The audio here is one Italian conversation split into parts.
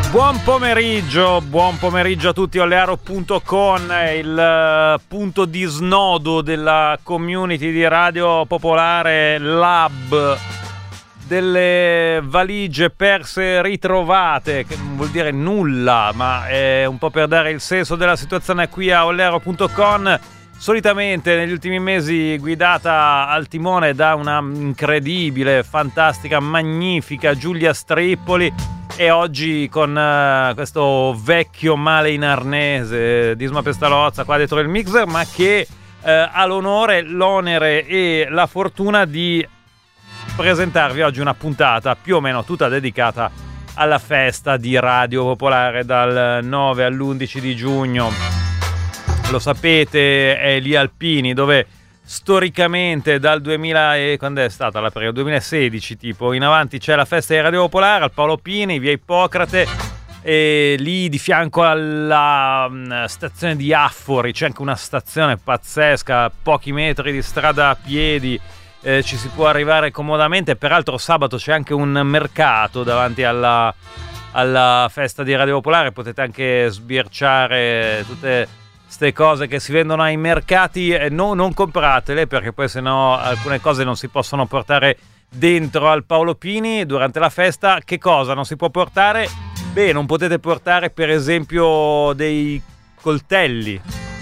Buon pomeriggio a tutti. Olearo.com, il punto di snodo della community di Radio Popolare Lab, delle valigie perse ritrovate, che non vuol dire nulla, ma è un po' per dare il senso della situazione qui a Olearo.com. Solitamente negli ultimi mesi guidata al timone da una incredibile, fantastica, magnifica Giulia Strippoli, e oggi con questo vecchio male in arnese, Disma Pestalozza qua dietro il mixer, ma che ha l'onore, l'onere e la fortuna di presentarvi oggi una puntata più o meno tutta dedicata alla festa di Radio Popolare dal 9 all'11 di giugno. Lo sapete, è lì Alpini, dove storicamente dal 2000 e quando è stata la prima? 2016 tipo in avanti c'è la festa di Radio Popolare al Paolo Pini, via Ippocrate, e lì di fianco alla stazione di Affori c'è anche una stazione pazzesca, pochi metri di strada a piedi, ci si può arrivare comodamente. Peraltro sabato c'è anche un mercato davanti alla festa di Radio Popolare, potete anche sbirciare tutte ste cose che si vendono ai mercati, no, non compratele, perché poi sennò alcune cose non si possono portare dentro al Paolo Pini durante la festa. Che cosa non si può portare? Beh, non potete portare per esempio dei coltelli,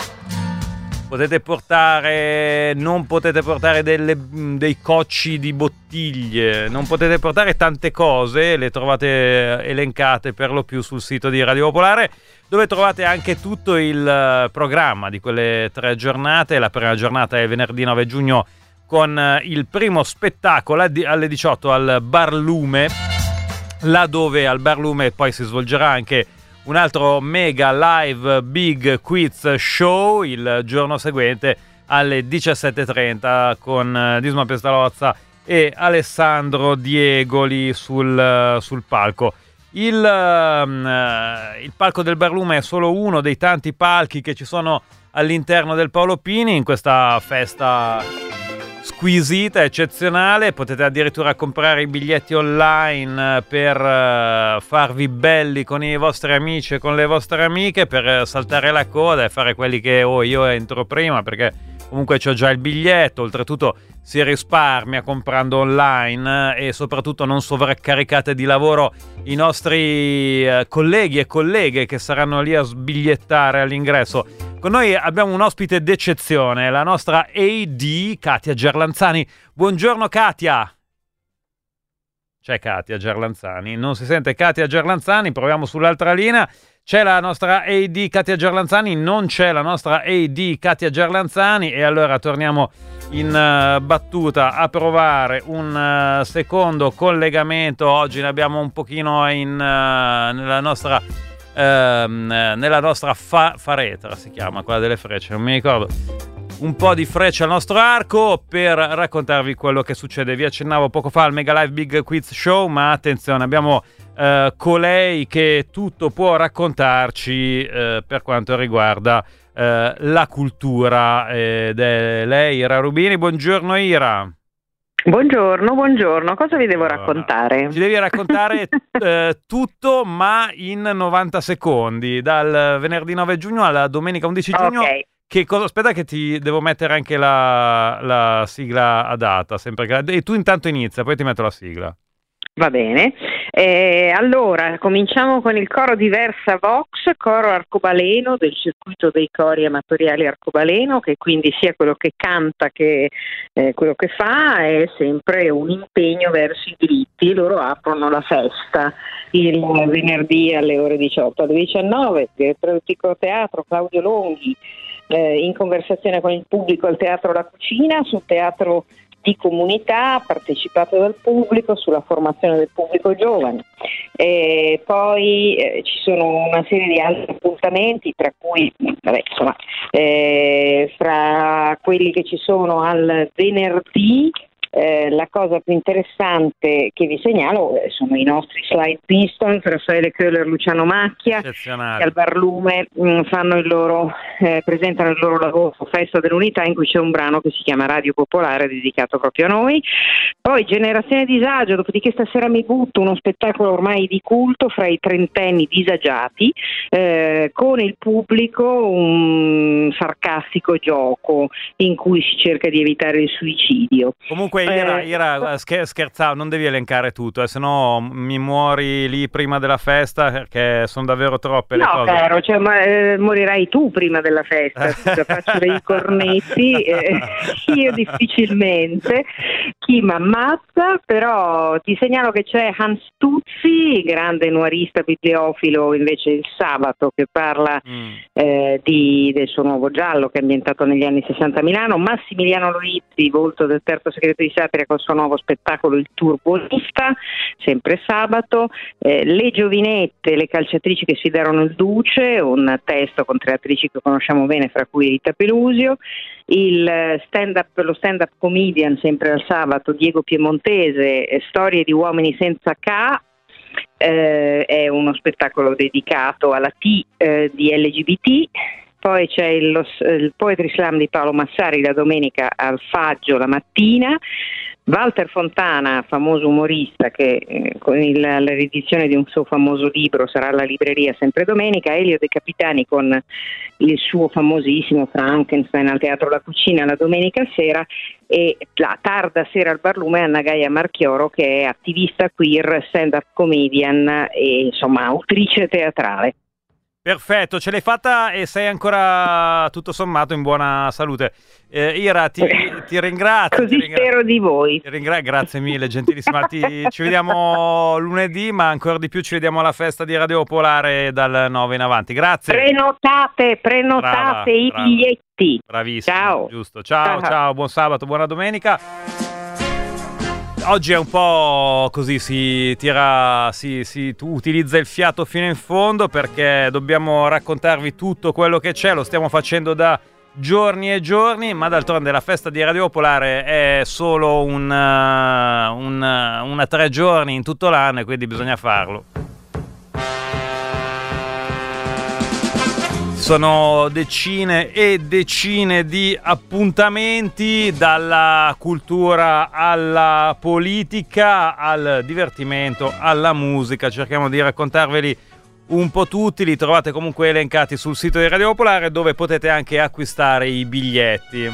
non potete portare dei cocci di bottiglie, non potete portare tante cose, le trovate elencate per lo più sul sito di Radio Popolare, dove trovate anche tutto il programma di quelle 3 giornate. La prima giornata è venerdì 9 giugno con il primo spettacolo alle 18 al Bar Lume, laddove al Bar Lume poi si svolgerà anche un altro mega live big quiz show il giorno seguente alle 17:30 con Disma Pestalozza e Alessandro Diegoli sul palco. Il palco del Barlume è solo uno dei tanti palchi che ci sono all'interno del Paolo Pini in questa festa squisita, eccezionale. Potete addirittura comprare i biglietti online per farvi belli con i vostri amici e con le vostre amiche, per saltare la coda e fare quelli che io entro prima perché comunque c'ho già il biglietto. Oltretutto si risparmia comprando online e soprattutto non sovraccaricate di lavoro i nostri colleghi e colleghe che saranno lì a sbigliettare all'ingresso. Con noi abbiamo un ospite d'eccezione, la nostra AD Katia Gerlanzani. Buongiorno Katia. C'è Katia Gerlanzani? Non si sente Katia Gerlanzani, proviamo sull'altra linea. C'è la nostra AD Katia Gerlanzani, non c'è la nostra AD Katia Gerlanzani, e allora torniamo in battuta a provare un secondo collegamento. Oggi ne abbiamo un pochino nella nostra faretra, si chiama, quella delle frecce, non mi ricordo, un po' di frecce al nostro arco per raccontarvi quello che succede. Vi accennavo poco fa al Mega Live Big Quiz Show, ma attenzione, abbiamo colei che tutto può raccontarci per quanto riguarda la cultura, ed è lei, Ira Rubini. Buongiorno Ira. Buongiorno, cosa vi devo raccontare? Ci devi raccontare tutto, ma in 90 secondi, dal venerdì 9 giugno alla domenica 11 giugno. Okay. Che cosa? Aspetta che ti devo mettere anche la sigla a data, sempre e tu intanto inizia, poi ti metto la sigla. Va bene, allora cominciamo con il coro Diversa Vox, coro arcobaleno del circuito dei cori amatoriali arcobaleno, che quindi sia quello che canta che quello che fa è sempre un impegno verso i diritti. Loro aprono la festa il venerdì alle ore 18 alle 19, direttore del Piccolo Teatro Claudio Longhi, in conversazione con il pubblico al Teatro La Cucina, sul teatro di comunità partecipato dal pubblico, sulla formazione del pubblico giovane. Poi ci sono una serie di altri appuntamenti, tra cui fra quelli che ci sono al venerdì la cosa più interessante che vi segnalo sono i nostri Slide Pistons, Raffaele Köhler, Luciano Macchia, che al Barlume presentano il loro lavoro Festa dell'Unità, in cui c'è un brano che si chiama Radio Popolare, dedicato proprio a noi. Poi Generazione Disagio, dopodiché stasera mi butto, uno spettacolo ormai di culto fra i trentenni disagiati, con il pubblico, un sarcastico gioco in cui si cerca di evitare il suicidio. Comunque Ira, scherzavo, non devi elencare tutto, se no mi muori lì prima della festa, perché sono davvero troppe le cose. No, caro, morirai tu prima della festa, faccio dei cornetti, io difficilmente, chi mi ammazza, però ti segnalo che c'è Hans Tuzzi, grande nuarista bibliofilo, invece il sabato, che parla del suo nuovo giallo che è ambientato negli anni 60 a Milano. Massimiliano Loizzi, volto del terzo segreto di Satira, con il suo nuovo spettacolo Il Turbolista, sempre sabato. Le giovinette, le calciatrici che sfidarono il Duce, un testo con 3 attrici che conosciamo bene, fra cui Rita Pelusio. Lo stand-up comedian, sempre al sabato, Diego Piemontese, Storie di uomini senza K. È uno spettacolo dedicato alla T di LGBT. Poi c'è il Poetry Slam di Paolo Massari la domenica al Faggio la mattina. Walter Fontana, famoso umorista, che con la riedizione di un suo famoso libro sarà alla libreria sempre domenica. Elio De Capitani con il suo famosissimo Frankenstein al Teatro La Cucina la domenica sera, e la tarda sera al Barlume Anna Gaia Marchioro, che è attivista queer, stand-up comedian e insomma autrice teatrale. Perfetto, ce l'hai fatta e sei ancora tutto sommato in buona salute. Ira, ti ringrazio. Così spero di voi. Grazie mille, gentilissima. Ci vediamo lunedì, ma ancora di più ci vediamo alla festa di Radio Popolare dal 9 in avanti. Grazie. Prenotate brava. I biglietti. Bravissimo. Ciao. Giusto. Ciao, buon sabato, buona domenica. Oggi è un po' così, tu utilizza il fiato fino in fondo, perché dobbiamo raccontarvi tutto quello che c'è, lo stiamo facendo da giorni e giorni, ma d'altronde la festa di Radio Popolare è solo una 3 giorni in tutto l'anno, e quindi bisogna farlo. Sono decine e decine di appuntamenti, dalla cultura alla politica, al divertimento, alla musica. Cerchiamo di raccontarveli un po' tutti, li trovate comunque elencati sul sito di Radio Popolare, dove potete anche acquistare i biglietti.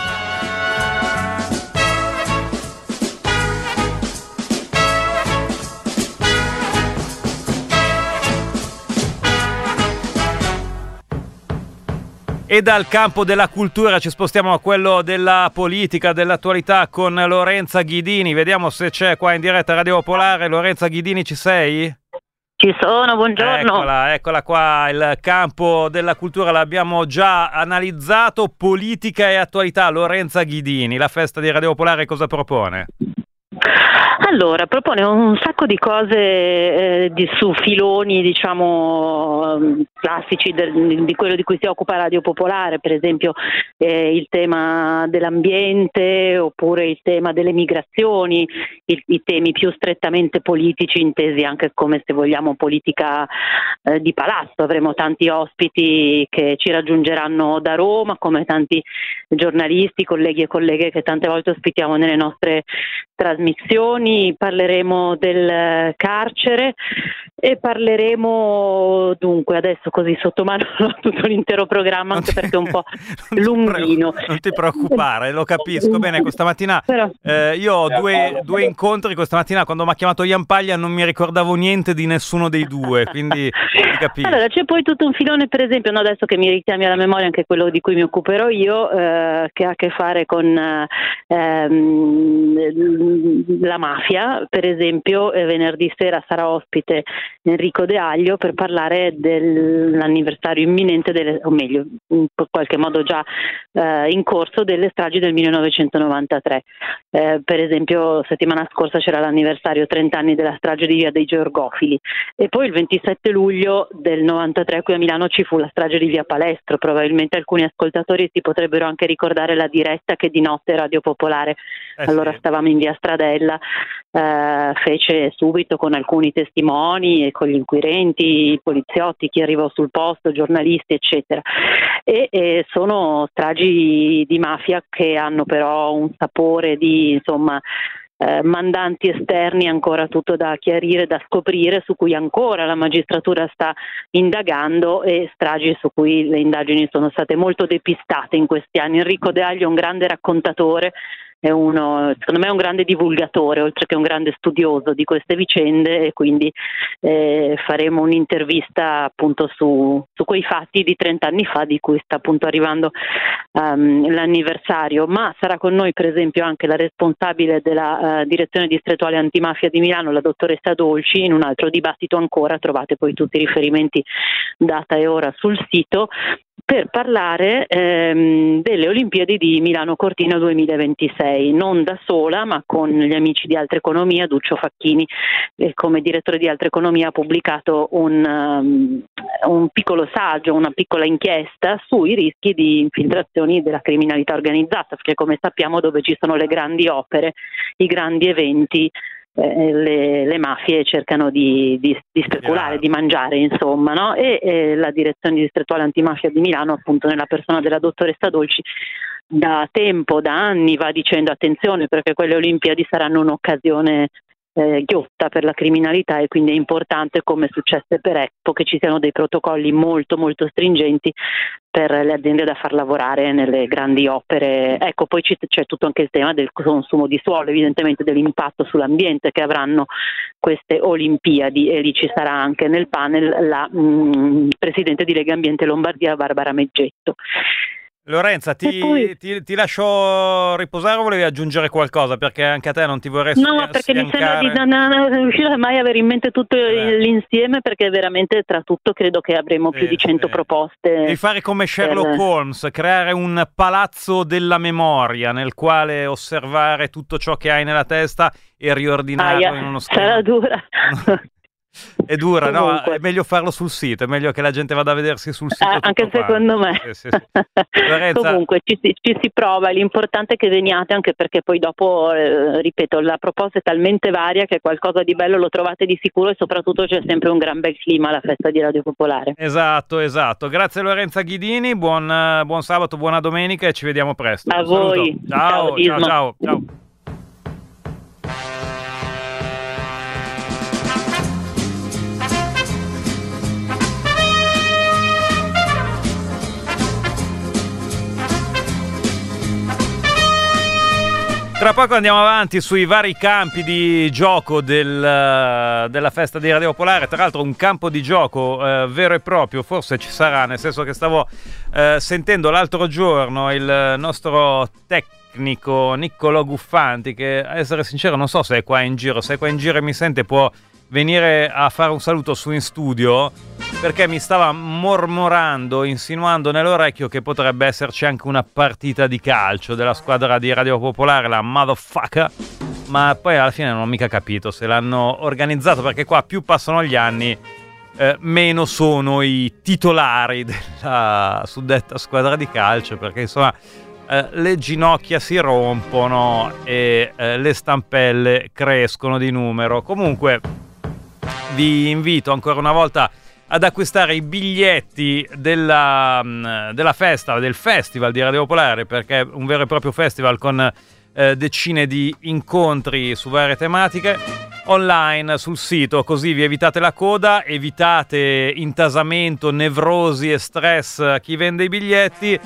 E dal campo della cultura ci spostiamo a quello della politica, dell'attualità, con Lorenza Ghidini. Vediamo se c'è qua in diretta Radio Popolare. Lorenza Ghidini, ci sei? Ci sono, buongiorno. Eccola qua, il campo della cultura l'abbiamo già analizzato. Politica e attualità, Lorenza Ghidini, la festa di Radio Popolare cosa propone? Allora, propone un sacco di cose su filoni, diciamo, classici di quello di cui si occupa Radio Popolare, per esempio il tema dell'ambiente, oppure il tema delle migrazioni, i temi più strettamente politici, intesi anche come, se vogliamo, politica di palazzo. Avremo tanti ospiti che ci raggiungeranno da Roma, come tanti giornalisti, colleghi e colleghe che tante volte ospitiamo nelle nostre trasmissioni. Parleremo del carcere e parleremo, dunque, adesso così sotto mano tutto l'intero programma, anche perché è un po' lunghino. Non ti preoccupare, lo capisco bene. Questa mattina io ho due incontri questa mattina. Quando mi ha chiamato Ian Paglia non mi ricordavo niente di nessuno dei due, quindi ti capisco. Allora, c'è poi tutto un filone, per esempio, adesso che mi richiami alla memoria anche quello di cui mi occuperò io, che ha a che fare con la mafia. Per esempio, venerdì sera sarà ospite Enrico De Aglio per parlare dell'anniversario imminente, o meglio, in qualche modo già in corso, delle stragi del 1993. Per esempio, settimana scorsa c'era l'anniversario 30 anni della strage di Via dei Georgofili, e poi il 27 luglio del 93 qui a Milano ci fu la strage di Via Palestro. Probabilmente alcuni ascoltatori si potrebbero anche ricordare la diretta che di notte Radio Popolare allora sì. stavamo in via Stradella, fece subito con alcuni testimoni e con gli inquirenti, i poliziotti, chi arrivò sul posto, giornalisti eccetera, e sono stragi di mafia che hanno però un sapore di insomma mandanti esterni, ancora tutto da chiarire, da scoprire, su cui ancora la magistratura sta indagando, e stragi su cui le indagini sono state molto depistate in questi anni. Enrico De Aglio è un grande raccontatore, è uno, secondo me è un grande divulgatore, oltre che un grande studioso di queste vicende, e quindi faremo un'intervista appunto su quei fatti di 30 anni fa, di cui sta appunto arrivando l'anniversario. Ma sarà con noi per esempio anche la responsabile della direzione distrettuale antimafia di Milano, la dottoressa Dolci, in un altro dibattito ancora. Trovate poi tutti i riferimenti, data e ora, sul sito, per parlare delle Olimpiadi di Milano Cortina 2026, non da sola ma con gli amici di Altra Economia. Duccio Facchini, come direttore di Altra Economia, ha pubblicato un piccolo saggio, una piccola inchiesta sui rischi di infiltrazioni della criminalità organizzata, perché come sappiamo dove ci sono le grandi opere, i grandi eventi, le mafie cercano di speculare, di mangiare, insomma, no? E la direzione distrettuale antimafia di Milano, appunto nella persona della dottoressa Dolci, da tempo, da anni, va dicendo attenzione, perché quelle Olimpiadi saranno un'occasione ghiotta per la criminalità, e quindi è importante, come successe per Expo, che ci siano dei protocolli molto molto stringenti per le aziende da far lavorare nelle grandi opere. Ecco, poi c'è tutto anche il tema del consumo di suolo, evidentemente dell'impatto sull'ambiente che avranno queste Olimpiadi, e lì ci sarà anche nel panel la presidente di Lega Ambiente Lombardia, Barbara Meggetto. Lorenza, ti lascio riposare, o volevi aggiungere qualcosa? Perché anche a te non ti vorrei No, perché mi sembra di non riuscire mai a avere in mente tutto l'insieme, perché veramente tra tutto credo che avremo più di 100 proposte. Devi fare come Sherlock Holmes, creare un palazzo della memoria nel quale osservare tutto ciò che hai nella testa e riordinarlo in uno schema. Sarà dura. È dura, Comunque. no? È meglio farlo sul sito, è meglio che la gente vada a vedersi sul sito. Anche secondo me. Sì. Lorenza... Comunque ci si prova, l'importante è che veniate, anche perché poi dopo, ripeto, la proposta è talmente varia che qualcosa di bello lo trovate di sicuro, e soprattutto c'è sempre un gran bel clima alla festa di Radio Popolare. Esatto. Grazie Lorenza Ghidini, buon sabato, buona domenica, e ci vediamo presto. A voi. Ciao. Tra poco andiamo avanti sui vari campi di gioco della festa di Radio Popolare. Tra l'altro un campo di gioco vero e proprio forse ci sarà, nel senso che stavo sentendo l'altro giorno il nostro tecnico Niccolò Guffanti, che a essere sincero non so se è qua in giro. Se è qua in giro e mi sente, può venire a fare un saluto su in studio, perché mi stava mormorando, insinuando nell'orecchio che potrebbe esserci anche una partita di calcio della squadra di Radio Popolare, la Motherfucker, ma poi alla fine non ho mica capito se l'hanno organizzato, perché qua più passano gli anni meno sono i titolari della suddetta squadra di calcio, perché insomma le ginocchia si rompono e le stampelle crescono di numero. Comunque vi invito ancora una volta ad acquistare i biglietti della festa, del festival di Radio Popolare, perché è un vero e proprio festival con decine di incontri su varie tematiche, online sul sito, così vi evitate la coda, evitate intasamento, nevrosi e stress a chi vende i biglietti,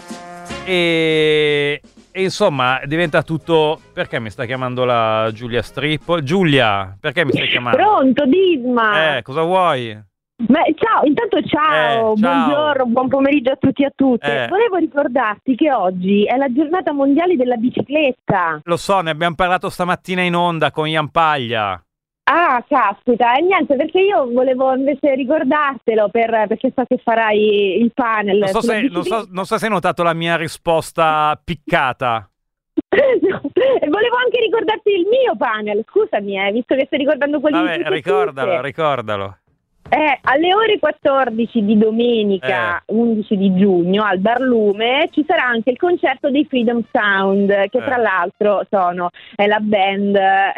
e insomma diventa tutto... Perché mi sta chiamando la Giulia Strippo? Giulia, perché mi stai chiamando? Pronto, Disma! Cosa vuoi? Beh, ciao, intanto ciao, buongiorno, buon pomeriggio a tutti e a tutte. Volevo ricordarti che oggi è la giornata mondiale della bicicletta. Lo so, ne abbiamo parlato stamattina in onda con Ian Paglia. Ah, caspita, e niente, perché io volevo invece ricordartelo perché so che farai il panel. Non so se hai notato la mia risposta piccata. No, e volevo anche ricordarti il mio panel, scusami, visto che stai ricordando quelli. Vabbè, ricordalo. Alle ore 14 di domenica 11 di giugno al Barlume ci sarà anche il concerto dei Freedom Sound, che tra l'altro è la band,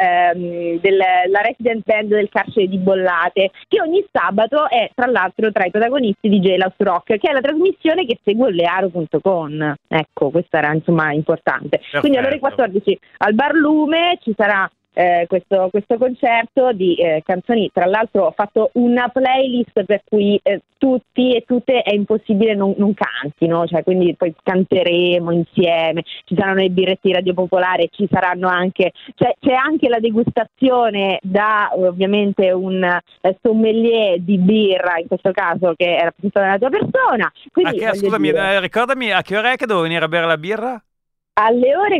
la resident band del carcere di Bollate, che ogni sabato è tra l'altro tra i protagonisti di Jailhouse Rock, che è la trasmissione che segue learo.com. Ecco, questa era insomma importante. Perfetto. Quindi alle ore 14 al Barlume ci sarà questo concerto di canzoni. Tra l'altro ho fatto una playlist per cui tutti e tutte è impossibile non cantino, cioè quindi poi canteremo insieme, ci saranno i birretti Radio Popolare, ci saranno anche c'è anche la degustazione da ovviamente un sommelier di birra, in questo caso che è rappresentato dalla tua persona. Quindi, scusami, ricordami a che ora è che devo venire a bere la birra? Alle ore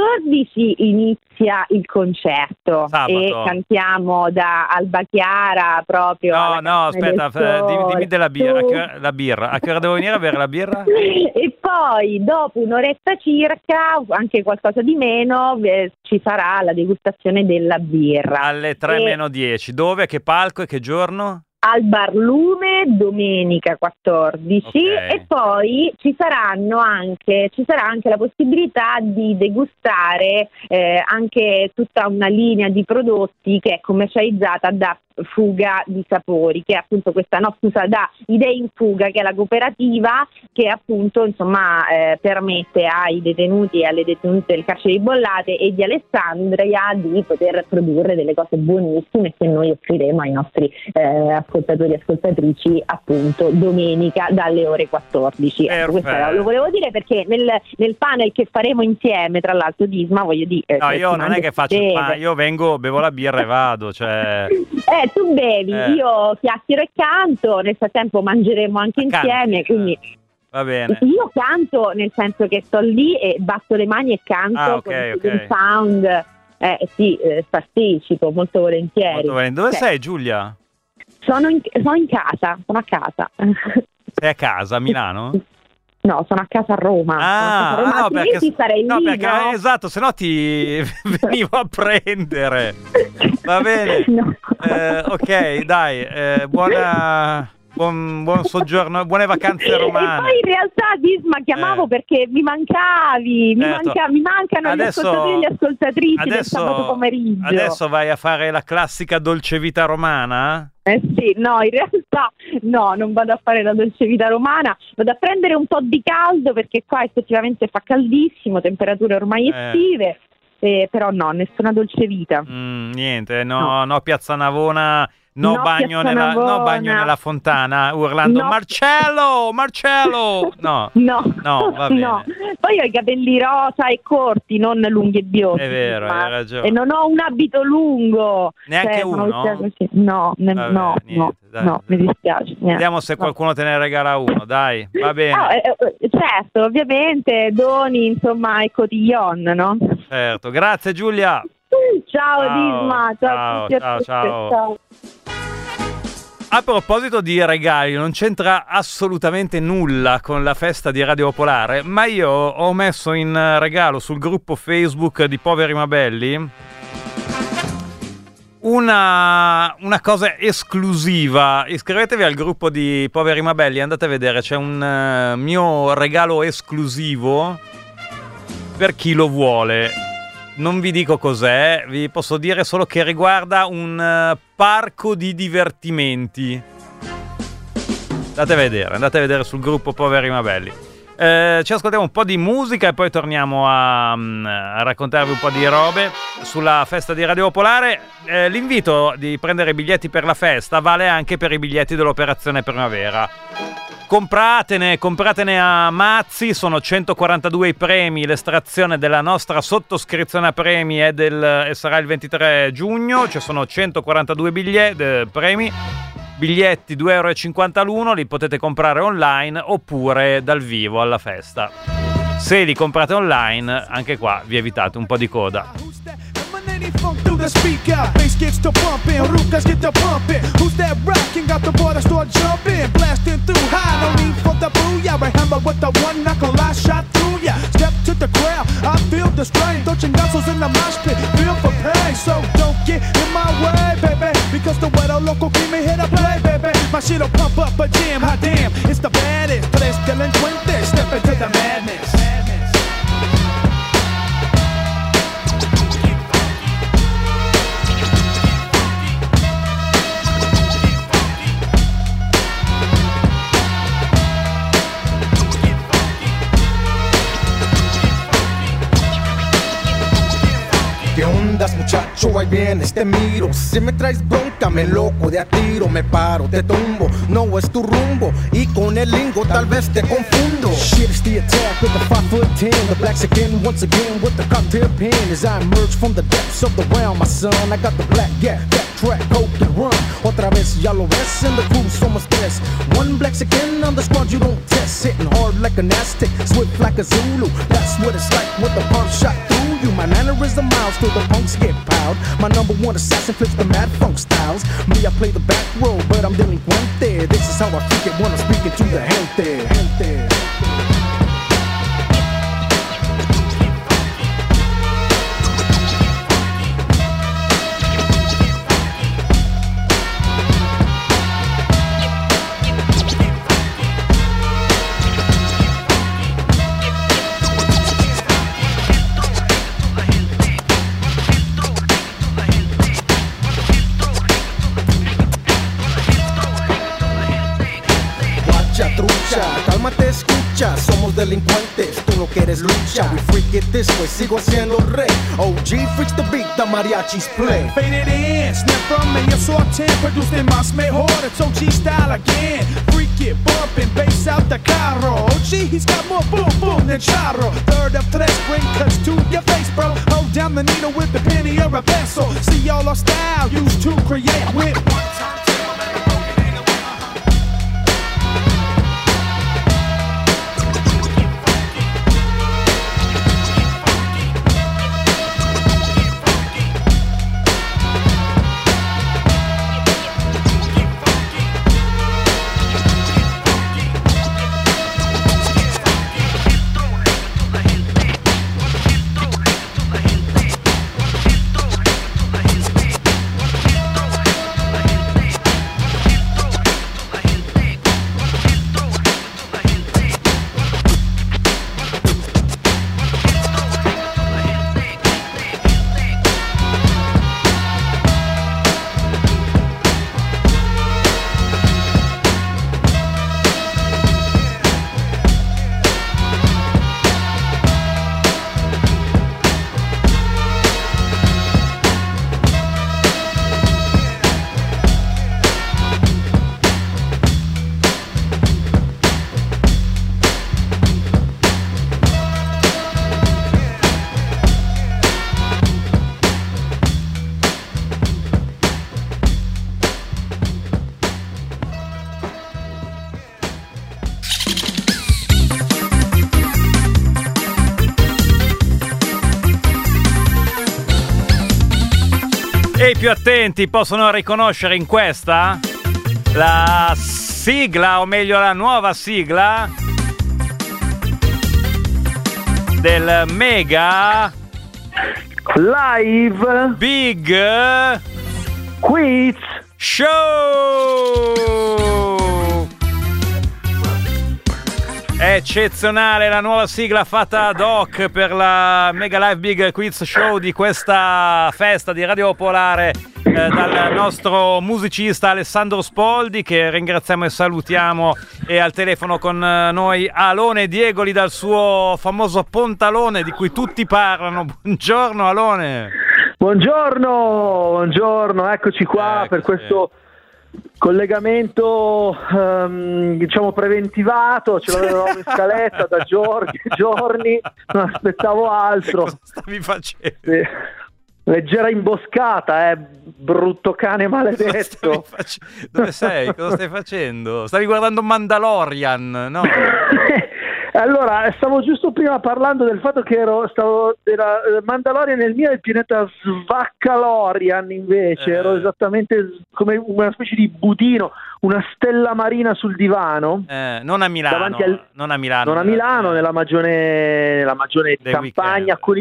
14 inizia il concerto. Sabato. E cantiamo da Alba Chiara proprio. No, aspetta, dimmi della birra. La birra. A che ora devo venire a bere la birra? E poi dopo un'oretta circa, anche qualcosa di meno, ci sarà la degustazione della birra. Alle 3:10. Dove? Che palco e che giorno? Al Barlume domenica 14, e poi ci sarà anche la possibilità di degustare anche tutta una linea di prodotti che è commercializzata da Fuga di Sapori, che è appunto da Idee in Fuga, che è la cooperativa che appunto permette ai detenuti e alle detenute del carcere di Bollate e di Alessandria di poter produrre delle cose buonissime che noi offriremo ai nostri ascoltatori e ascoltatrici appunto domenica dalle ore 14. Questo lo volevo dire perché nel panel che faremo insieme, tra l'altro Disma, voglio dire io non è che faccio il panel, io vengo, bevo la birra e vado, cioè tu bevi, io chiacchiero e canto, nel frattempo mangeremo anche insieme, quindi va bene. Io canto nel senso che sto lì e batto le mani e canto con il sound, partecipo molto volentieri. Dove sei, Giulia? Sono in casa, sono a casa. Sei a casa, a Milano? No, sono a casa a Roma. No, perché sarei lì, perché esatto, se no ti venivo a prendere. Va bene. No. Ok, dai, buon soggiorno, buone vacanze romane. E poi in realtà Disma chiamavo perché mi mancavi, mi mancano gli ascoltatori e le ascoltatrici del sabato pomeriggio. Adesso vai a fare la classica dolce vita romana? Sì, no, in realtà no, non vado a fare la dolce vita romana, vado a prendere un po' di caldo perché qua effettivamente fa caldissimo, temperature ormai estive, però no, nessuna dolce vita. Niente, no, Piazza Navona. No bagno nella fontana urlando Marcello! No, va bene. No. Poi ho i capelli rosa e corti, non lunghi e biondi. È vero, hai ragione. E non ho un abito lungo. Neanche uno? No, mi dispiace. Niente. Vediamo se qualcuno te ne regala uno, dai, va bene. Certo, ovviamente doni, insomma, e cotillon, no? Certo, grazie Giulia. Ciao Disma, ciao. A proposito di regali, non c'entra assolutamente nulla con la festa di Radio Popolare, ma io ho messo in regalo sul gruppo Facebook di Poveri Ma Belli una cosa esclusiva. Iscrivetevi al gruppo di Poveri Ma Belli, andate a vedere, c'è un mio regalo esclusivo per chi lo vuole. Non vi dico cos'è, vi posso dire solo che riguarda un parco di divertimenti. Andate a vedere sul gruppo Poveri Ma Belli. Ci ascoltiamo un po' di musica e poi torniamo a raccontarvi un po' di robe sulla festa di Radio Popolare. L'invito di prendere i biglietti per la festa vale anche per i biglietti dell'Operazione Primavera. Compratene a mazzi, sono 142 i premi, l'estrazione della nostra sottoscrizione a premi e sarà il 23 giugno, ci sono 142 premi, biglietti €2,50 l'uno, li potete comprare online oppure dal vivo alla festa. Se li comprate online, anche qua vi evitate un po' di coda. Funk through the speaker, bass gets to pumping, Rukas get to pumping. Who's that rocking? Got the water start jumping, blasting through high. No need for the booyah. I hammer with the one knuckle, I shot through ya. Step to the crowd, I feel the strain. Touching muscles in the mosh pit, feel for pain. So don't get in my way, baby, because the weather local cream here to play, baby. shit'll pump up a jam. Hot damn, it's the baddest. Tres delinquentes, step into the madness. ¿Qué ondas, muchacho? Ahí vienes, te miro. Si me traes bronca, me loco de a tiro. Me paro, te tumbo, no es tu rumbo. Y con el lingo tal vez te confundo. Shit, it's the attack with the 5'10", the blacks again, once again with the cocktail pen. As I emerge from the depths of the realm, my son, I got the black gap, backtrack, hope to run. Otra vez, ya lo ves, in the crew, somos tres. One blacks again on the squad, you don't test. Hitting hard like an Aztec, swift like a Zulu. That's what it's like with the pump shot through you. My mannerism miles till the punks get piled. My number one assassin flips the mad funk styles. Me, I play the back row, but I'm delinquente. This is how I freak it when I'm speaking to the gente. Cálmate, escucha, somos delincuentes, tú no quieres lucha. We freak it this way, sigo siendo rey. OG freaks the beat, the mariachis play. Faded in, snap from me, a sauteing, producing más mejor. It's OG style again. Freak it, bumping, bass out the carro. OG, he's got more boom boom than charro. Third of tres, bring cuts to your face, bro. Hold down the needle with the penny or a pencil. See all our style used to create with one time. E i più attenti possono riconoscere in questa la sigla, o meglio la nuova sigla del Mega Live Big Quiz Show. È eccezionale la nuova sigla fatta ad hoc per la Mega Live Big Quiz Show di questa festa di Radio Popolare, dal nostro musicista Alessandro Spoldi, che ringraziamo e salutiamo. E al telefono con noi Alone Diegoli dal suo famoso Pontalone di cui tutti parlano. Buongiorno Alone. Buongiorno, eccoci qua per questo collegamento diciamo preventivato. Ce l'avevamo in scaletta da giorni, non aspettavo altro. Cosa stavi facendo? Leggera imboscata, brutto cane maledetto. Dove sei? Cosa stai facendo? Stavi guardando Mandalorian, no? Allora, stavo giusto prima parlando del fatto che era Mandalorian, nel mio è il pianeta Svaccalorian, invece ero esattamente come una specie di budino, una stella marina sul divano. Non a Milano, non a Milano, nella magione di campagna,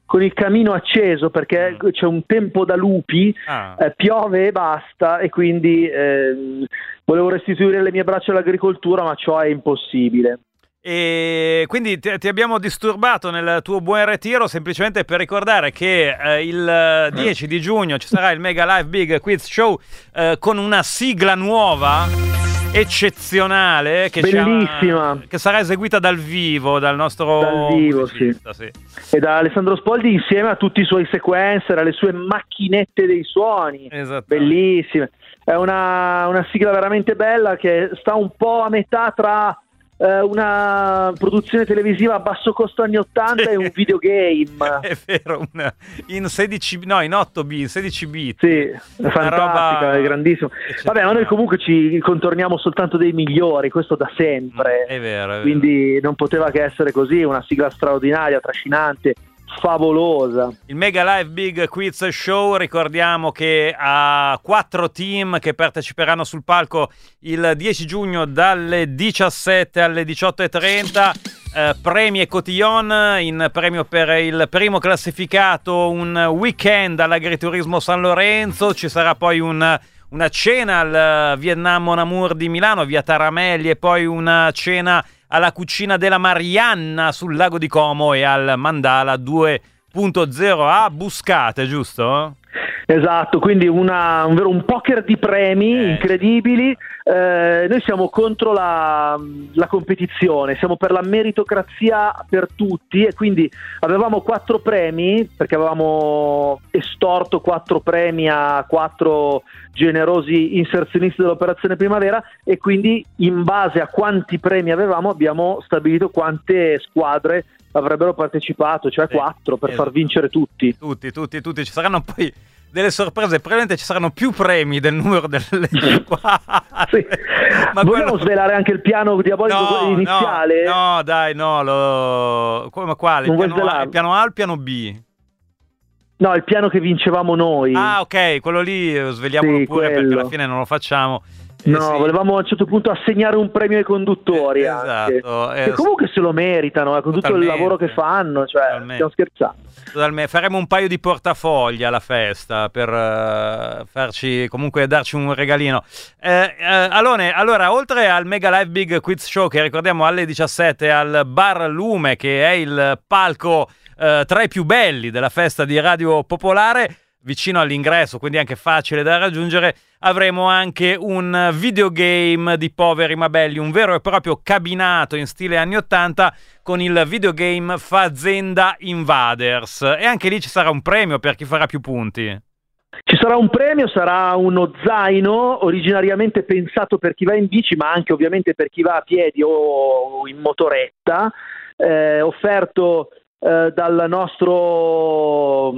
con il camino acceso perché c'è un tempo da lupi, piove e basta, e quindi volevo restituire le mie braccia all'agricoltura, ma ciò è impossibile. E quindi ti abbiamo disturbato nel tuo buon ritiro semplicemente per ricordare che il 10 di giugno ci sarà il Mega Live Big Quiz Show con una sigla nuova eccezionale che bellissima, che sarà eseguita dal vivo dal nostro musicista, sì. E da Alessandro Spoldi insieme a tutti i suoi sequencer, alle sue macchinette dei suoni, bellissime. È una sigla veramente bella che sta un po' a metà tra una produzione televisiva a basso costo anni 80 e un videogame. È vero, in 8 bit, in 16 bit. Sì, è fantastica, è grandissimo. Vabbè, ma noi comunque ci contorniamo soltanto dei migliori, questo da sempre. È vero. Quindi non poteva che essere così, una sigla straordinaria, trascinante, favolosa. Il Mega Live Big Quiz Show, ricordiamo che ha 4 team che parteciperanno sul palco il 10 giugno dalle 17 alle 18:30. Premi e cotillon. In premio per il primo classificato un weekend all'Agriturismo San Lorenzo, ci sarà poi una cena al Vietnam Mon Amour di Milano, via Taramelli, e poi una cena alla Cucina della Marianna sul lago di Como e al Mandala 2.0 a Buscate, giusto? Esatto, quindi un poker di premi incredibili. Noi siamo contro la competizione, siamo per la meritocrazia per tutti, e quindi avevamo 4 premi perché avevamo estorto 4 premi a 4 generosi inserzionisti dell'Operazione Primavera, e quindi in base a quanti premi avevamo abbiamo stabilito quante squadre avrebbero partecipato, cioè 4 per far vincere tutti. Tutti, ci saranno poi delle sorprese, probabilmente ci saranno più premi del numero delle squadre. Ma vogliamo svelare anche il piano diabolico iniziale? No, dai, no, come quale? Il piano A o il piano B? No, il piano che vincevamo noi. Ah, ok, quello lì sveliamolo pure, perché alla fine non lo facciamo. Volevamo a un certo punto assegnare un premio ai conduttori, esatto, che comunque se lo meritano, con tutto il lavoro che fanno, cioè stiamo scherzando. Faremo un paio di portafogli alla festa per darci un regalino. Alone, allora, oltre al Mega Live Big Quiz Show, che ricordiamo alle 17 al Bar Lume, che è il palco tra i più belli della festa di Radio Popolare, vicino all'ingresso, quindi anche facile da raggiungere, avremo anche un videogame di poveri ma belli, un vero e proprio cabinato in stile anni 80 con il videogame Fazenda Invaders, e anche lì ci sarà un premio per chi farà più punti. Ci sarà un premio, sarà uno zaino originariamente pensato per chi va in bici, ma anche ovviamente per chi va a piedi o in motoretta, offerto dal nostro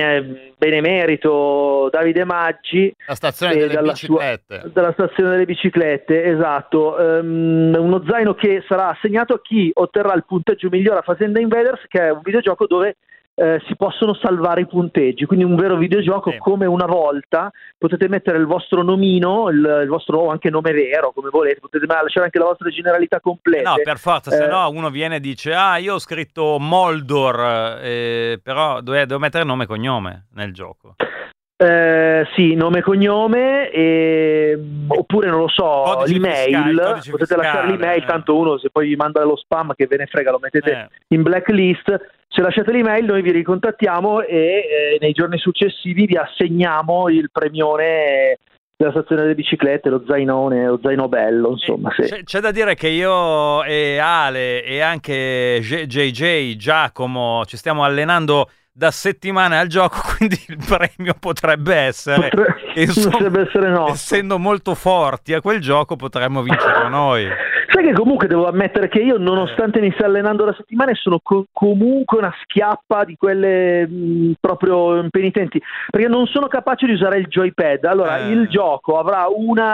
benemerito Davide Maggi, la stazione delle biciclette. Dalla stazione delle biciclette, esatto. Uno zaino che sarà assegnato a chi otterrà il punteggio migliore a Fazenda Invaders, che è un videogioco dove si possono salvare i punteggi, quindi un vero videogioco come una volta. Potete mettere il vostro nomino, il vostro, o anche nome vero, come volete, potete lasciare anche la vostra generalità completa. No, per forza, se no uno viene e dice io ho scritto Moldor, però devo mettere nome e cognome nel gioco. Sì, nome e cognome, oppure non lo so, codice l'email, fiscale, potete lasciare l'email, tanto uno se poi vi manda lo spam che ve ne frega, lo mettete in blacklist. Se lasciate l'email noi vi ricontattiamo e nei giorni successivi vi assegniamo il premione della stazione delle biciclette, lo zainone, lo zaino bello, insomma. C'è da dire che io e Ale e anche JJ, Giacomo, ci stiamo allenando da settimane al gioco, quindi il premio potrebbe essere no. Essendo molto forti a quel gioco potremmo vincere noi. Sai che comunque devo ammettere che io, nonostante mi stia allenando da settimane, sono comunque una schiappa di quelle proprio impenitenti, perché non sono capace di usare il joypad. Allora il gioco avrà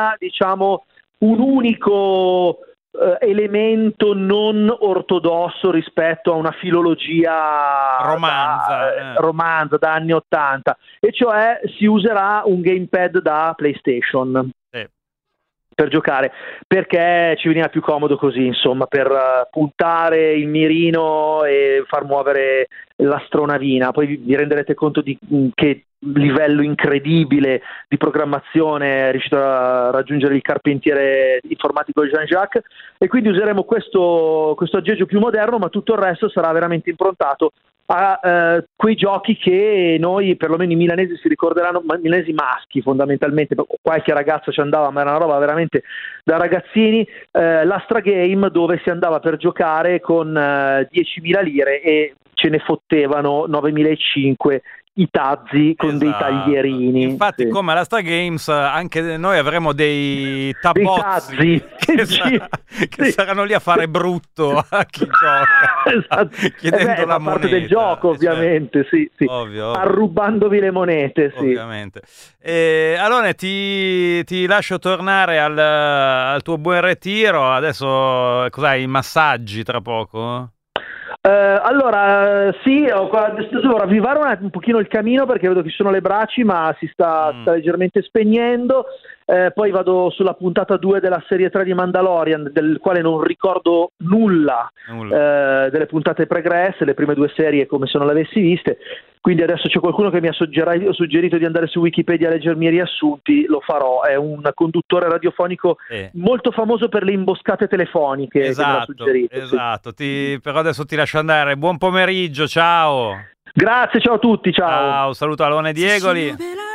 un unico elemento non ortodosso rispetto a una filologia romanza da anni 80, e cioè si userà un gamepad da PlayStation. per giocare, perché ci veniva più comodo così, insomma, per puntare il mirino e far muovere l'astronavina. Poi vi renderete conto di che livello incredibile di programmazione è riuscito a raggiungere il carpentiere informatico Jean-Jacques, e quindi useremo questo aggeggio più moderno, ma tutto il resto sarà veramente improntato a quei giochi che noi, perlomeno i milanesi, si ricorderanno, milanesi maschi fondamentalmente, qualche ragazzo ci andava, ma era una roba veramente da ragazzini, l'Astra Game, dove si andava per giocare con 10.000 lire e ce ne fottevano 9.500 i tazzi con dei taglierini. Infatti, sì, come alla Star Games, anche noi avremo dei tabbozzi che saranno lì a fare brutto a chi gioca. Esatto. Chiedendo la moneta. Parte del gioco, ovviamente, sì. Ovvio. Arrubandovi le monete, sì. Ovviamente. Allora ti lascio tornare al tuo buon ritiro. Adesso cos'hai? I massaggi tra poco? Allora sì, devo ravvivare un pochino il camino, perché vedo che ci sono le braci, ma si sta leggermente spegnendo. Poi vado sulla puntata 2 della serie 3 di Mandalorian, del quale non ricordo nulla. Delle puntate pregresse, le prime 2 serie come se non le avessi viste, quindi adesso c'è qualcuno che mi ha suggerito di andare su Wikipedia a leggermi i riassunti. Lo farò. È un conduttore radiofonico molto famoso per le imboscate telefoniche. Esatto, che mi ha suggerito, esatto. Però adesso ti lascio andare. Buon pomeriggio, ciao. Grazie, ciao a tutti, ciao. Saluto Alone Diegoli.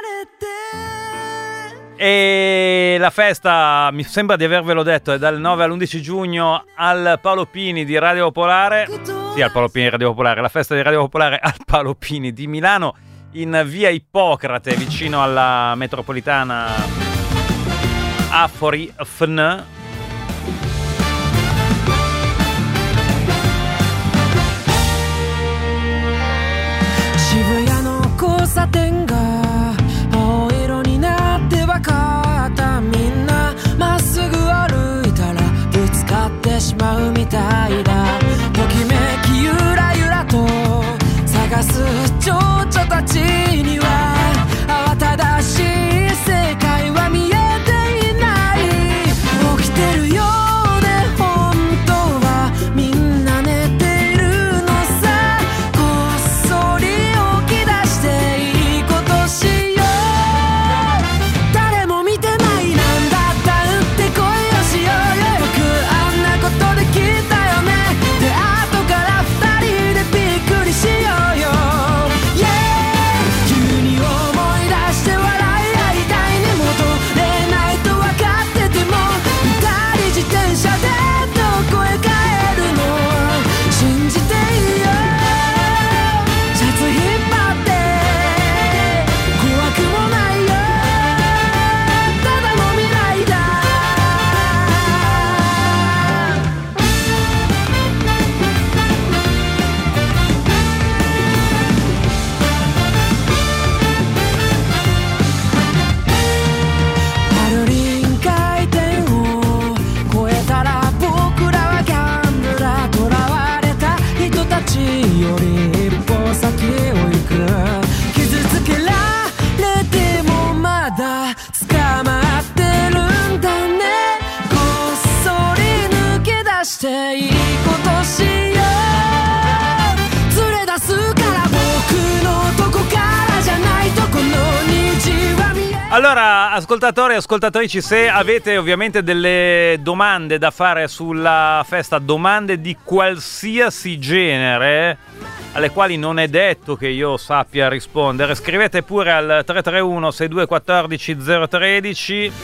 E la festa, mi sembra di avervelo detto, è dal 9 all'11 giugno al Paolo Pini di Radio Popolare. Sì, al Paolo Pini di Radio Popolare. La festa di Radio Popolare al Paolo Pini di Milano, in via Ippocrate, vicino alla metropolitana Afori FN. Shibuya no kosaten ga aoiro ni natte wakata, minna massugu aruitara butsukatte shimau mitai da, tokimeki yura yura to sagasu chouchou tachi ni wa awatadashii sekai wa miete inai, okiteru you de honto wa minna nete iru no sa, kossori okidashite ii koto shiyou, daremo mite nai nandatta utte koi o shiyou yo, boku anna koto dekita yo ne, de ato kara futari de bikkuri shiyou yo, yeah, kyūni omoi dashite warai aitai ne, motorenai to wakatte te mo futari jitensha de doko e kaeru no, shinjite iyo, shatsu hippatte kowaku mo nai yo, tada no mirai da. Harurin kaiten o koetara bokura wa gambler, torawareta hito tachi yori ippo saki o iku, kizutsukerarete mo mada tsukamatteるんだね、こっそり抜け出していいことしよう、連れ出すから僕のとこからじゃないとこの虹は見え。 Allora, ascoltatori e ascoltatrici, se avete ovviamente delle domande da fare sulla festa, domande di qualsiasi genere, alle quali non è detto che io sappia rispondere, scrivete pure al 331 6214 013,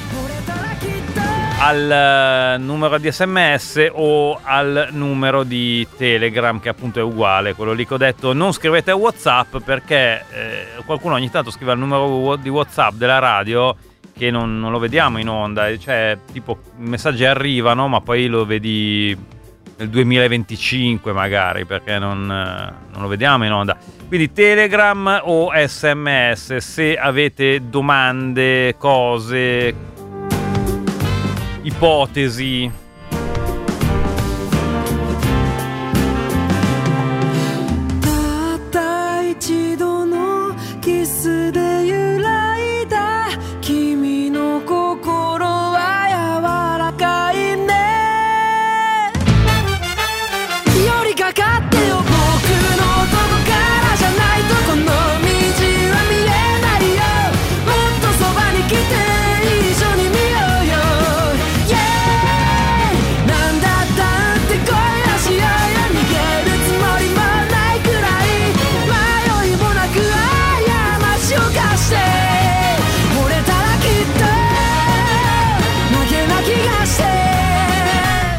al numero di SMS o al numero di Telegram, che appunto è uguale, quello lì che ho detto. Non scrivete a WhatsApp, perché qualcuno ogni tanto scrive al numero di WhatsApp della radio che non lo vediamo in onda, cioè tipo i messaggi arrivano ma poi lo vedi nel 2025 magari, perché non lo vediamo in onda. Quindi Telegram o SMS se avete domande, cose, ipotesi. Tatta ichido no kisu de yuraida kimi no kokoro wa yawa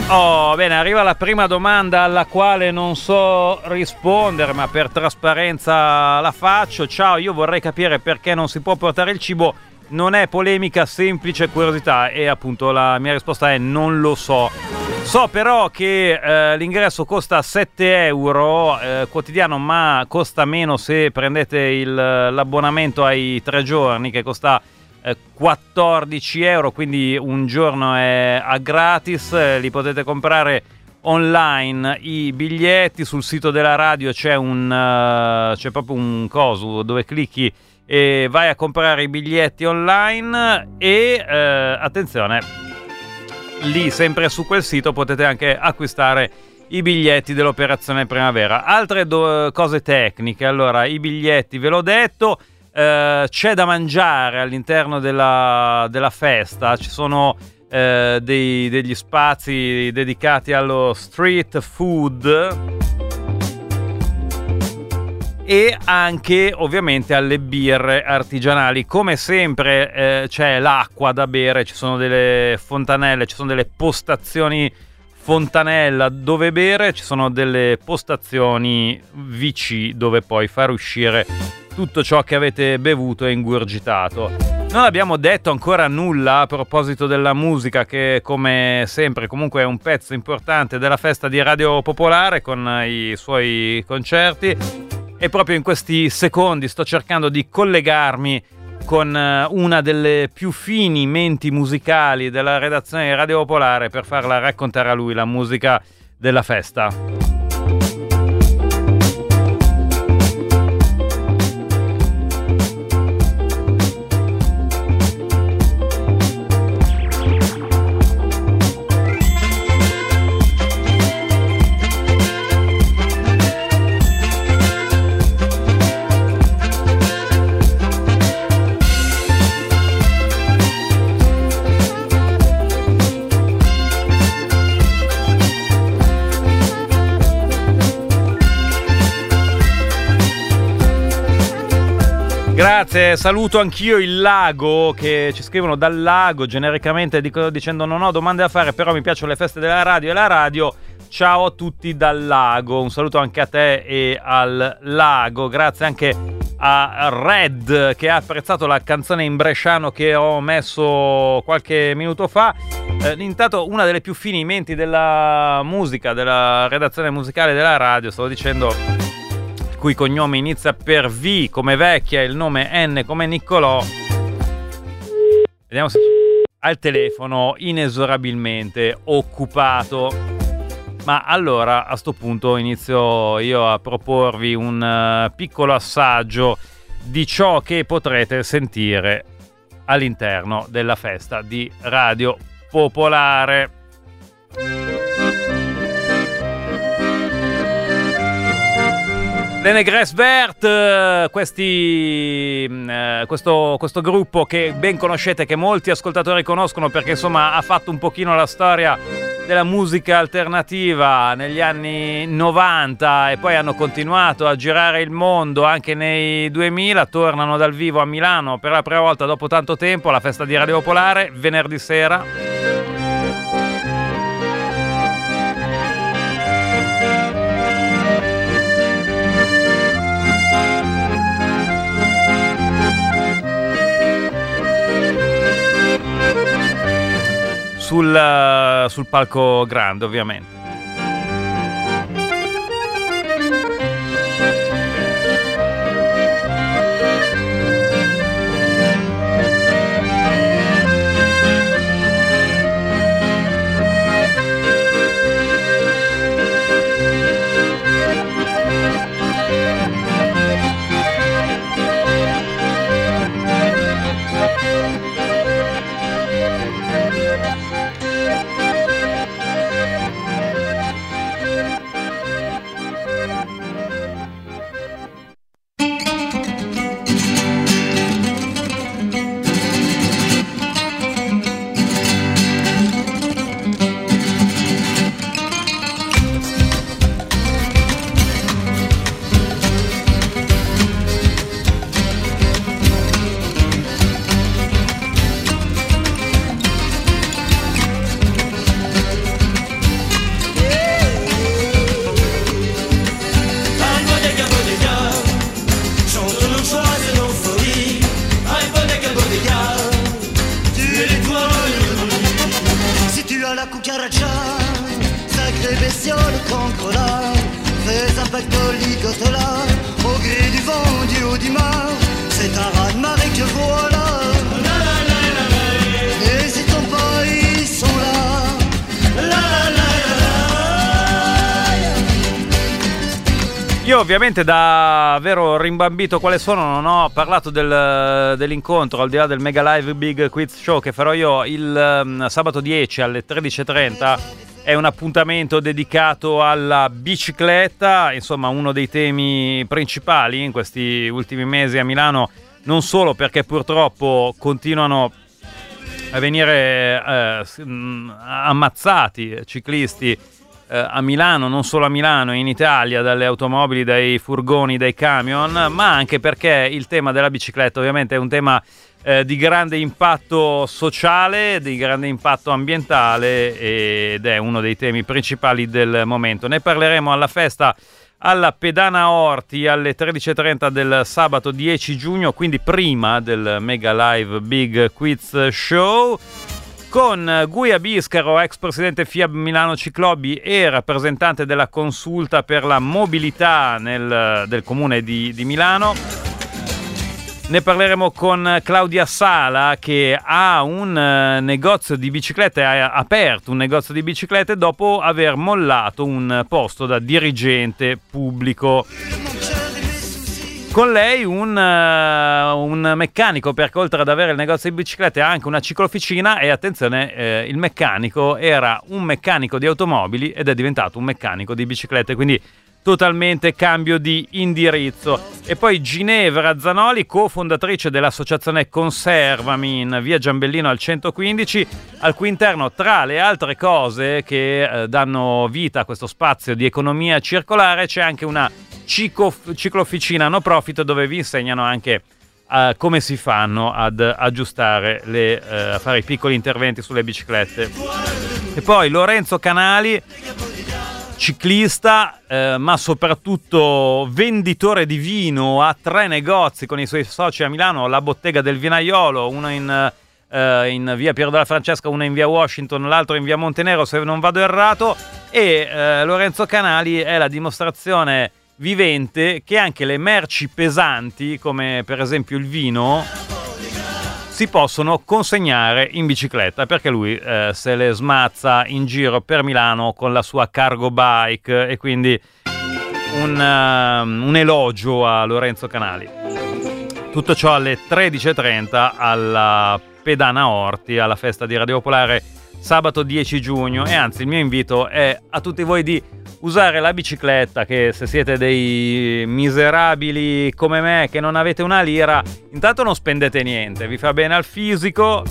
Oh, bene, arriva la prima domanda alla quale non so rispondere, ma per trasparenza la faccio. Ciao, io vorrei capire perché non si può portare il cibo. Non è polemica, semplice curiosità, e appunto la mia risposta è non lo so. So però che l'ingresso costa 7 euro quotidiano, ma costa meno se prendete l'abbonamento ai 3 giorni, che costa 14 euro, quindi un giorno è a gratis. Li potete comprare online i biglietti. Sul sito della radio c'è proprio un coso dove clicchi e vai a comprare i biglietti online e attenzione, lì sempre su quel sito potete anche acquistare i biglietti dell'Operazione Primavera. Altre cose tecniche: allora, i biglietti ve l'ho detto. C'è da mangiare all'interno della festa, ci sono degli spazi dedicati allo street food e anche ovviamente alle birre artigianali. Come sempre c'è l'acqua da bere, ci sono delle fontanelle, ci sono delle postazioni fontanella dove bere, ci sono delle postazioni VC dove poi far uscire tutto ciò che avete bevuto e ingurgitato. Non abbiamo detto ancora nulla a proposito della musica, che come sempre comunque è un pezzo importante della festa di Radio Popolare con i suoi concerti, e proprio in questi secondi sto cercando di collegarmi con una delle più fini menti musicali della redazione di Radio Popolare per farla raccontare a lui la musica della festa. Grazie, saluto anch'io il Lago, che ci scrivono dal Lago, genericamente dicendo non ho domande da fare, però mi piacciono le feste della radio e la radio. Ciao a tutti dal Lago, un saluto anche a te e al Lago. Grazie anche a Red, che ha apprezzato la canzone in bresciano che ho messo qualche minuto fa. Intanto una delle più fini menti della musica, della redazione musicale della radio, stavo dicendo, il cui cognome inizia per V come vecchia, il nome N come Niccolò. Vediamo se al telefono, inesorabilmente occupato. Ma allora a sto punto inizio io a proporvi un piccolo assaggio di ciò che potrete sentire all'interno della festa di Radio Popolare. Le Négresse Vertes, questo gruppo che ben conoscete, che molti ascoltatori conoscono perché insomma ha fatto un pochino la storia della musica alternativa negli anni 90 e poi hanno continuato a girare il mondo anche nei 2000, tornano dal vivo a Milano per la prima volta dopo tanto tempo alla festa di Radio Popolare venerdì sera. Sul palco grande, ovviamente. sacrée bestiole cancre là, fais un pactole ligotola, au gré du vent du haut du mar, c'est un raz-de-marée que voilà. N'hésitons pas, ils sont là. Io ovviamente da vero rimbambito quale sono non ho parlato dell'incontro, al di là del Mega Live Big Quiz Show che farò io il sabato 10 alle 13.30. È un appuntamento dedicato alla bicicletta, insomma uno dei temi principali in questi ultimi mesi a Milano, non solo perché purtroppo continuano a venire ammazzati ciclisti a Milano, non solo a Milano, in Italia, dalle automobili, dai furgoni, dai camion, ma anche perché il tema della bicicletta ovviamente è un tema di grande impatto sociale, di grande impatto ambientale ed è uno dei temi principali del momento. Ne parleremo alla festa alla Pedana Orti alle 13.30 del sabato 10 giugno, quindi prima del Mega Live Big Quiz Show, con Guia Biscaro, ex presidente FIAB Milano Ciclobbi e rappresentante della consulta per la mobilità del comune di Milano. Ne parleremo con Claudia Sala, che ha un negozio di biciclette, ha aperto un negozio di biciclette dopo aver mollato un posto da dirigente pubblico. Con lei un meccanico, perché oltre ad avere il negozio di biciclette ha anche una ciclofficina e attenzione, il meccanico era un meccanico di automobili ed è diventato un meccanico di biciclette, quindi totalmente cambio di indirizzo. E poi Ginevra Zanoli, cofondatrice dell'associazione Conservami in via Giambellino al 115, al cui interno, tra le altre cose che danno vita a questo spazio di economia circolare, c'è anche una ciclofficina no profit dove vi insegnano anche come si fanno ad aggiustare a fare i piccoli interventi sulle biciclette. E poi Lorenzo Canali, ciclista, ma soprattutto venditore di vino, ha 3 negozi con i suoi soci a Milano, la Bottega del Vinaiolo, uno in via Piero della Francesca, uno in via Washington, l'altro in via Montenero, se non vado errato, e Lorenzo Canali è la dimostrazione vivente che anche le merci pesanti, come per esempio il vino, si possono consegnare in bicicletta, perché lui se le smazza in giro per Milano con la sua cargo bike, e quindi un elogio a Lorenzo Canali. Tutto ciò alle 13.30 alla Pedana Orti, alla festa di Radio Popolare, sabato 10 giugno. E anzi, il mio invito è a tutti voi di usare la bicicletta, che se siete dei miserabili come me che non avete una lira, intanto non spendete niente, vi fa bene al fisico,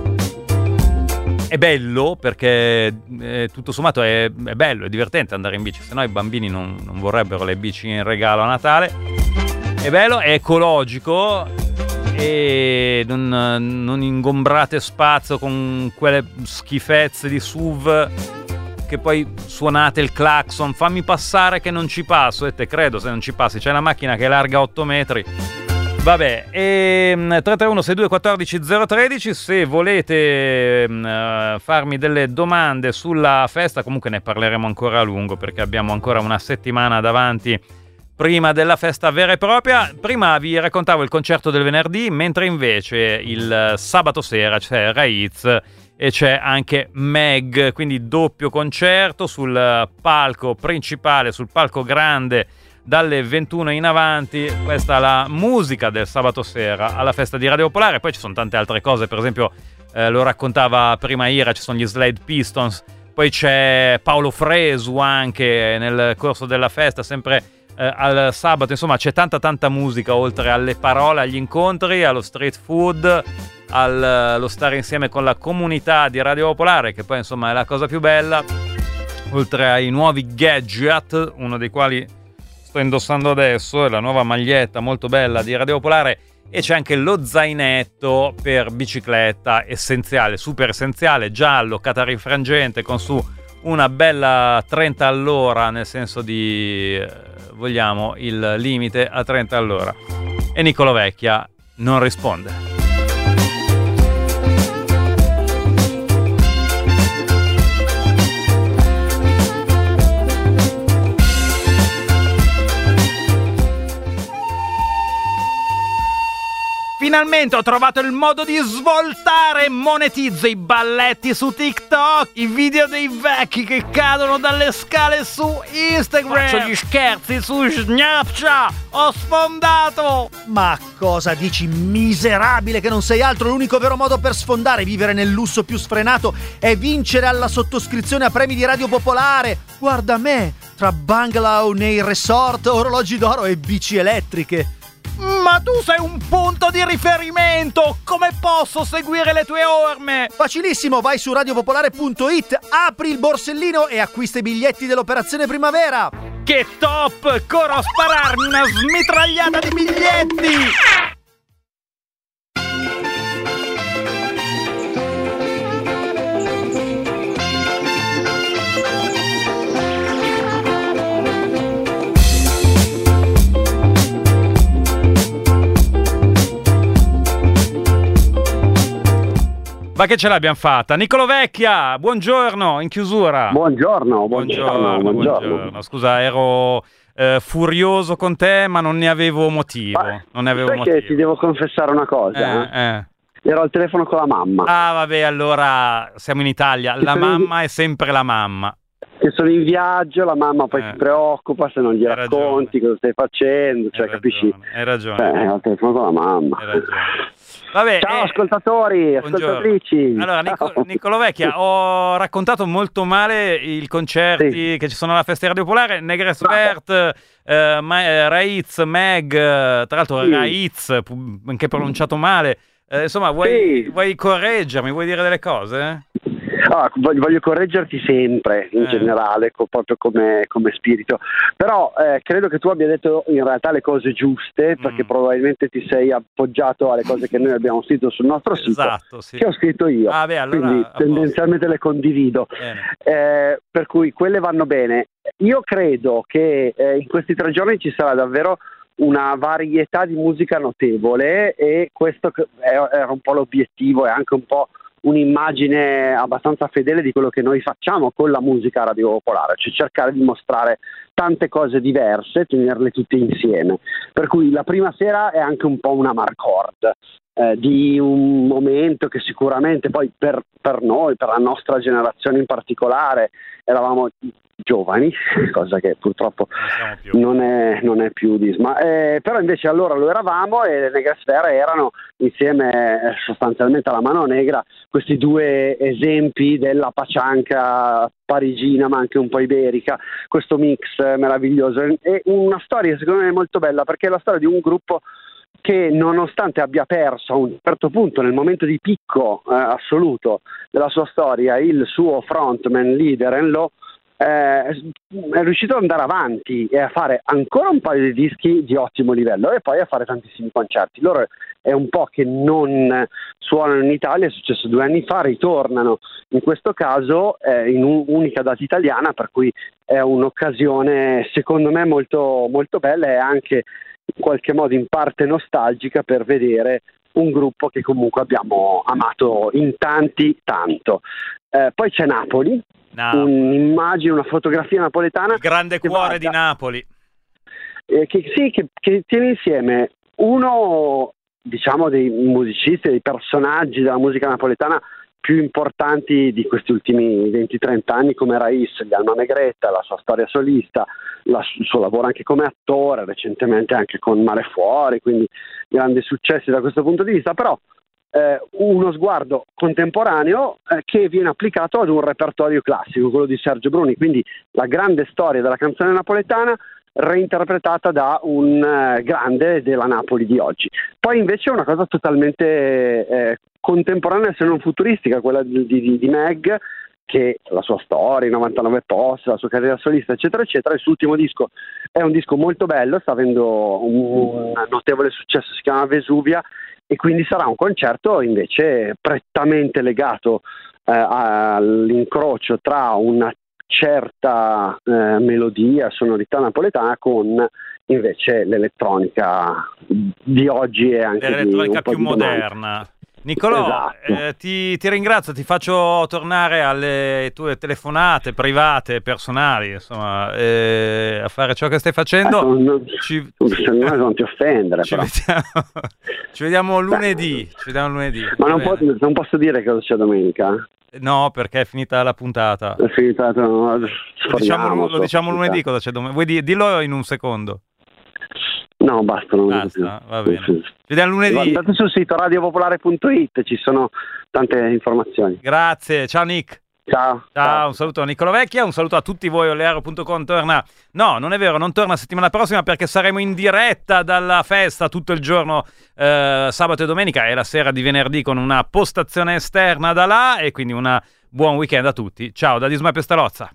è bello perché tutto sommato è bello, è divertente andare in bici, se no i bambini non vorrebbero le bici in regalo a Natale. È bello, è ecologico e non ingombrate spazio con quelle schifezze di SUV che poi suonate il clacson, fammi passare che non ci passo, e te credo se non ci passi, c'è una macchina che è larga 8 metri. Vabbè, 331 62 14 013, se volete farmi delle domande sulla festa, comunque ne parleremo ancora a lungo perché abbiamo ancora una settimana davanti prima della festa vera e propria. Prima vi raccontavo il concerto del venerdì, mentre invece il sabato sera c'è Raiz e c'è anche Meg, quindi doppio concerto sul palco principale, sul palco grande, dalle 21 in avanti. Questa è la musica del sabato sera alla festa di Radio Popolare. Poi ci sono tante altre cose, per esempio lo raccontava prima Ira, ci sono gli Slade Pistons, poi c'è Paolo Fresu anche nel corso della festa, sempre al sabato. Insomma, c'è tanta musica, oltre alle parole, agli incontri, allo street food, allo stare insieme con la comunità di Radio Popolare, che poi insomma è la cosa più bella, oltre ai nuovi gadget, uno dei quali sto indossando adesso, è la nuova maglietta molto bella di Radio Popolare, e c'è anche lo zainetto per bicicletta essenziale, super essenziale, giallo, catarinfrangente, con su una bella 30 all'ora, nel senso di vogliamo il limite a 30 all'ora. E Niccolo Vecchia non risponde. Finalmente ho trovato il modo di svoltare. Monetizzo i balletti su TikTok, i video dei vecchi che cadono dalle scale su Instagram, faccio gli scherzi su Snapchat. Ho sfondato. Ma cosa dici, miserabile, che non sei altro? L'unico vero modo per sfondare, vivere nel lusso più sfrenato, è vincere alla sottoscrizione a premi di Radio Popolare. Guarda me, tra bungalow nei resort, orologi d'oro e bici elettriche. Ma tu sei un punto di riferimento! Come posso seguire le tue orme? Facilissimo, vai su radiopopolare.it, apri il borsellino e acquista i biglietti dell'operazione primavera. Che top! Corro a spararmi una smitragliata di biglietti! Ma che ce l'abbiamo fatta? Niccolò Vecchia, buongiorno, in chiusura. Buongiorno. Scusa, ero furioso con te, ma non ne avevo motivo. Che ti devo confessare una cosa. Ero al telefono con la mamma. Ah, vabbè, allora siamo in Italia. La mamma è sempre la mamma. Che sono in viaggio, la mamma poi si preoccupa se non gli racconti cosa stai facendo, capisci? Hai ragione. Al telefono con la mamma. Hai ragione. Vabbè, ciao ascoltatori, ascoltatrici. Allora, Niccolò Vecchia, ho raccontato molto male i concerti che ci sono alla Festa Radio Popolare. Negresvert, Raiz, Meg, tra l'altro Raiz, anche pronunciato male. Insomma, vuoi correggermi, vuoi dire delle cose? Voglio correggerti sempre in generale, proprio come spirito, però credo che tu abbia detto in realtà le cose giuste, perché probabilmente ti sei appoggiato alle cose che noi abbiamo scritto sul nostro sito, che ho scritto io, quindi tendenzialmente le condivido, per cui quelle vanno bene. Io credo che in questi 3 giorni ci sarà davvero una varietà di musica notevole, e questo era un po' l'obiettivo, e anche un po' un'immagine abbastanza fedele di quello che noi facciamo con la musica Radio Popolare, cioè cercare di mostrare tante cose diverse, tenerle tutte insieme. Per cui la prima sera è anche un po' una marcord di un momento che sicuramente poi per noi, per la nostra generazione in particolare, eravamo giovani, cosa che purtroppo non è più disma, però invece allora lo eravamo, e le Negresfere erano insieme sostanzialmente alla Mano Negra questi 2 esempi della pacianca parigina ma anche un po' iberica, questo mix meraviglioso. È una storia secondo me molto bella, perché è la storia di un gruppo che, nonostante abbia perso a un certo punto, nel momento di picco assoluto della sua storia, il suo frontman, leader Enlo, è riuscito ad andare avanti e a fare ancora un paio di dischi di ottimo livello, e poi a fare tantissimi concerti. Loro è un po' che non suonano in Italia, è successo 2 anni fa, ritornano in questo caso in un'unica data italiana, per cui è un'occasione secondo me molto, molto bella, e anche in qualche modo in parte nostalgica, per vedere un gruppo che comunque abbiamo amato in tanti tanto. Poi c'è Napoli. Un'immagine, una fotografia napoletana, il grande cuore di Napoli, che tiene insieme uno, diciamo, dei musicisti, dei personaggi della musica napoletana più importanti di questi ultimi 20-30 anni, come Raiz, gli Alma Negretta, la sua storia solista, il suo lavoro anche come attore, recentemente anche con Mare Fuori, quindi grandi successi da questo punto di vista, però uno sguardo contemporaneo che viene applicato ad un repertorio classico, quello di Sergio Bruni, quindi la grande storia della canzone napoletana reinterpretata da un grande della Napoli di oggi. Poi invece è una cosa totalmente contemporanea, se non futuristica, quella di Meg, che la sua storia, i 99 post, la sua carriera solista, eccetera eccetera. Il suo ultimo disco è un disco molto bello, sta avendo un notevole successo, si chiama Vesuvia, e quindi sarà un concerto invece prettamente legato all'incrocio tra una certa melodia, sonorità napoletana, con invece l'elettronica di oggi, e anche l'elettronica più moderna. Nicolò, Esatto. ti ringrazio, ti faccio tornare alle tue telefonate private, personali, insomma, a fare ciò che stai facendo. Secondo me non ti offendere, però. Ci vediamo lunedì. Ma non posso dire cosa c'è domenica? No, perché è finita la puntata. È finita, no, Lo diciamo lunedì cosa c'è domenica. Vuoi dillo in un secondo? No, basta, non Basta, dico più. va bene. Ci vediamo lunedì. Andate sul sito radiopopolare.it, ci sono tante informazioni. Grazie, ciao Nick. Ciao. Un saluto a Nicola Vecchia, un saluto a tutti voi. Olearo.com torna, no, non è vero, non torna settimana prossima perché saremo in diretta dalla festa tutto il giorno, sabato e domenica e la sera di venerdì con una postazione esterna da là, e quindi un buon weekend a tutti. Ciao da Disma Pestalozza.